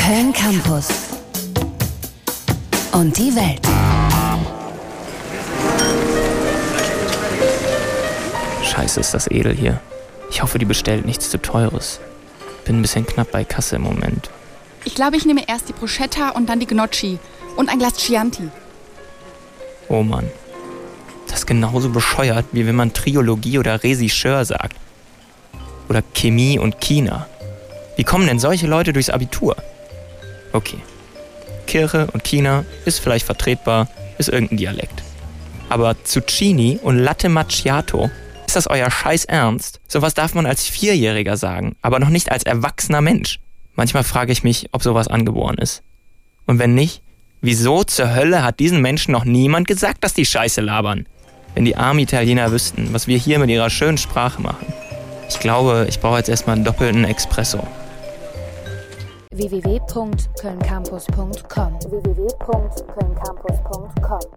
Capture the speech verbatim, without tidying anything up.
Köln Campus und die Welt. Scheiße, ist das edel hier. Ich hoffe, die bestellt nichts zu Teures. Bin ein bisschen knapp bei Kasse im Moment. Ich glaube, ich nehme erst die Bruschetta und dann die Gnocchi und ein Glas Chianti. Oh Mann. Das ist genauso bescheuert, wie wenn man Triologie oder Regisseur sagt. Oder Chemie und China. Wie kommen denn solche Leute durchs Abitur? Okay. Kirche und China ist vielleicht vertretbar, ist irgendein Dialekt. Aber Zucchini und Latte Macchiato, ist das euer Scheiß Ernst? Sowas darf man als Vierjähriger sagen, aber noch nicht als erwachsener Mensch. Manchmal frage ich mich, ob sowas angeboren ist. Und wenn nicht, wieso zur Hölle hat diesen Menschen noch niemand gesagt, dass die Scheiße labern? Wenn die armen Italiener wüssten, was wir hier mit ihrer schönen Sprache machen. Ich glaube, ich brauche jetzt erstmal einen doppelten Espresso. w w w punkt köln campus punkt com w w w punkt köln campus punkt com